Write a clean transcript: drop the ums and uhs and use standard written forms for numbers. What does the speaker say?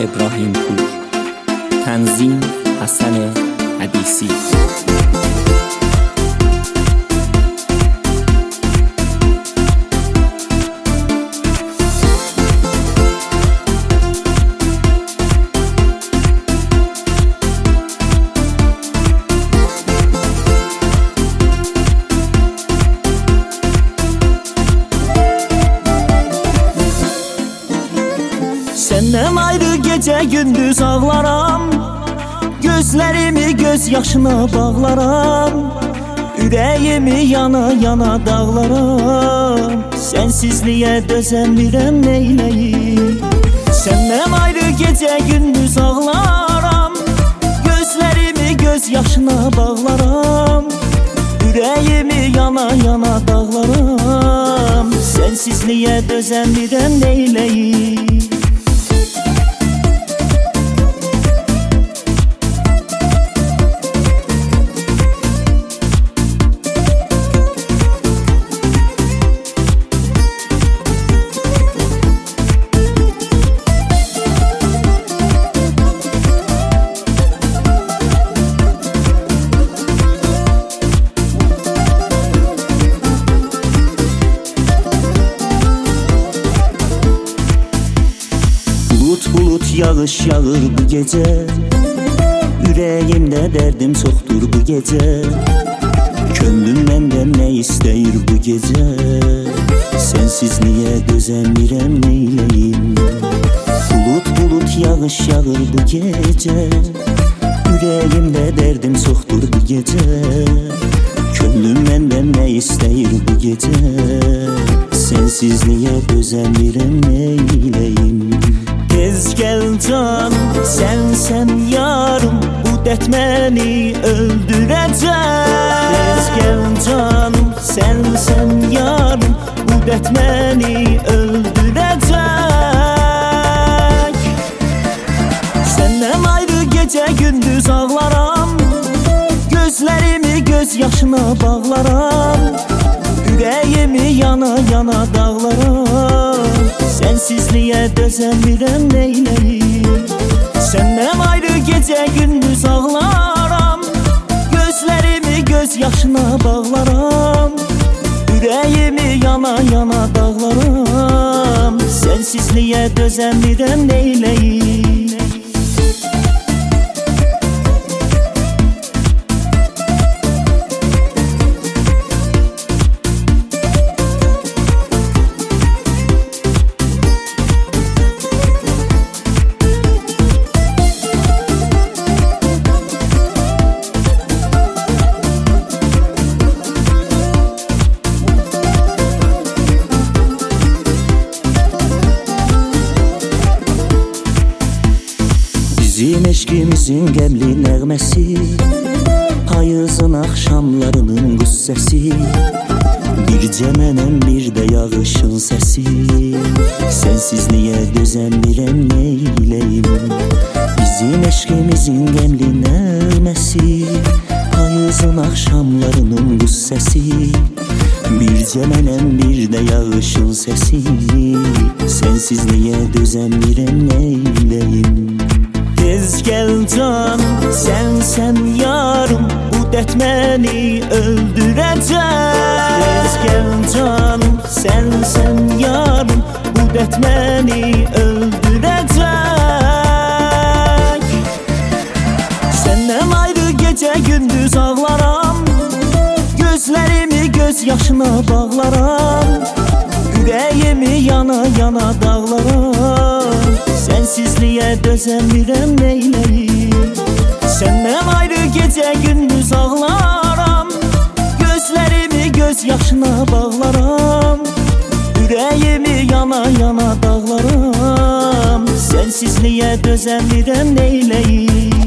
İbrahim Pur. Tənzim Həsən Hədisi. Səndən ayrı gecə gündüz ağlaram, gözlərimi göz yaşına bağlaram, ürəyimi yana yana dağlaram. Sənsizliyə dözəmirəm, neyləyim? Səndən ayrı gecə gündüz ağlaram, gözlərimi göz yaşına bağlaram, ürəyimi yana yana dağlaram. Sənsizliyə dözəmirəm, neyləyim? Bulut yağış yağır bu gecə, ürəyimdə dərdim çoxdur bu gecə. Könlüm məndən nə istəyir bu gecə? Sənsizliyə dözəmirəm, neyləyim? Bulut yağış yağır bu gecə, ürəyimdə dərdim çoxdur bu gecə. Könlüm məndən nə istəyir bu gecə? Sənsizliyə dözəmirəm, neyləyim? Tez gəl canım, sənsən yarım, bu dərd məni öldürəcək. Tez gəl canım, sənsən yarım, bu dərd məni öldürəcək. Səndən ayrı gecə gündüz ağlaram, gözlərimi göz yaşına bağlaram, ürəyimi yana yana dağlaram. Sənsizliyə dözəmirəm, neyləyim? Səndən ayrı gecə gündüz ağlaram, gözlərimi göz yaşına bağlaram, ürəyimi yana yana dağlaram. Sənsizliyə dözəmirəm, neyləyim? Bizim eşqimizin qəmli nəğməsi, payızın axşamlarının quz səsi, bircə mənəm, bir də yağışın səsi. Sənsizliyə dözəmirəm, neyləyim? Bizim eşqimizin qəmli nəğməsi, payızın axşamlarının quz səsi, bircə mənəm, bir də yağışın səsi. Sənsizliyə dözəmirəm, neyləyim? Tez gəl canım, sənsən yarım, bu dərd məni öldürəcək. Tez gəl canım, sənsən yarım, bu dərd məni öldürəcək. Səndən ayrı gecə gündüz ağlaram, gözlərimi göz yaşına bağlaram, ürəyimi yana yana dağlaram. Sənsizliyə dözəmirəm, neyləyim? Səndən ayrı gecə gündüz ağlaram, gözlərimi göz yaşına bağlaram, ürəyimi yana yana dağlaram. Sənsizliyə dözəmirəm, neyləyim?